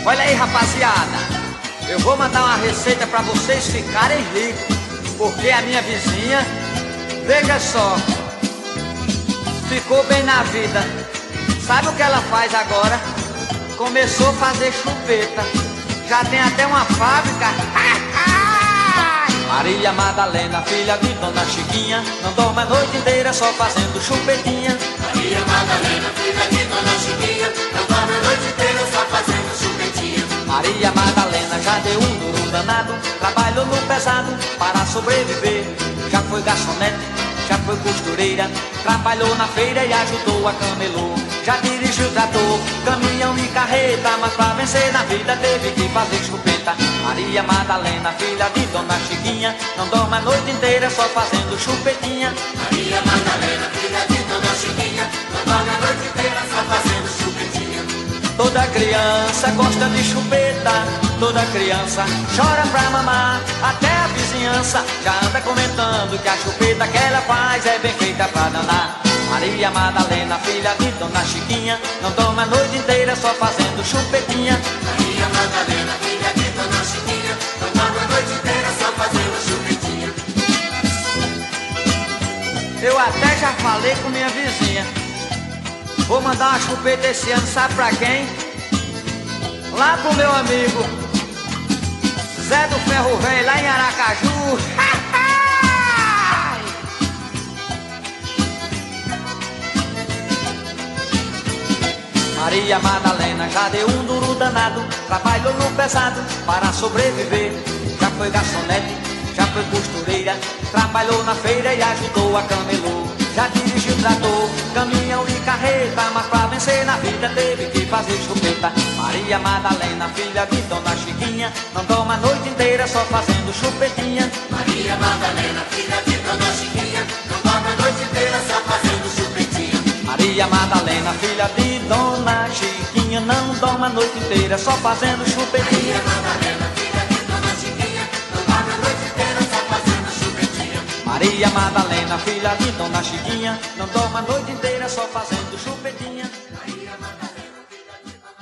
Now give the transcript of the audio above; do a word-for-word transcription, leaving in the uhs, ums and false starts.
Olha aí, rapaziada, eu vou mandar uma receita pra vocês ficarem ricos, porque a minha vizinha, veja só, ficou bem na vida. Sabe o que ela faz agora? Começou a fazer chupeta, já tem até uma fábrica. Maria Madalena, filha de Dona Chiquinha, não dorme a noite inteira só fazendo chupetinha. Maria Madalena, filha de Dona Chiquinha, não dorme a noite inteira só fazendo chupetinha. Maria Madalena já deu um duro danado, trabalhou no pesado para sobreviver. Já foi garçonete, já foi costureira, trabalhou na feira e ajudou a camelô. Já dirigiu trator, caminhão e carreta, mas pra vencer na vida teve que fazer chupeta. Maria Madalena, filha de Dona Chiquinha, não dorme a noite inteira só fazendo chupetinha. Maria Madalena, filha de Dona Chiquinha, não dorme a noite inteira só fazendo chupetinha. Toda criança gosta de chupeta, toda criança chora pra mamar. Até a vizinhança já anda comentando que a chupeta que ela faz é bem feita pra danar. Maria Madalena, filha de Dona Chiquinha, não dorme a noite inteira só fazendo chupetinha. Maria Madalena, filha de Dona Chiquinha, não dorme a noite inteira só fazendo chupetinha. Eu até já falei com minha vizinha, vou mandar uma chupeta esse ano, sabe pra quem? Lá pro meu amigo Zé do Ferro Velho, lá em Aracaju. Maria Madalena já deu um duro danado, trabalhou no pesado para sobreviver. Já foi garçonete, já foi costureira, trabalhou na feira e ajudou a camelô. Já dirigiu trator, caminhão e carreta, mas pra vencer na vida teve que fazer chupeta. Maria Madalena, filha de Dona Chiquinha, não dorme a noite inteira só fazendo chupetinha. Maria Madalena, filha de Dona Chiquinha, não dorme a noite inteira só fazendo chupetinha. Maria Madalena, filha de Dona Chiquinha, não dorme a noite inteira só fazendo chupetinha. Maria Madalena, filha de Dona Chiquinha, não dorme a noite inteira só fazendo chupetinha. Maria Madalena, filha de Dona Chiquinha, não dorme a noite inteira só fazendo chupetinha.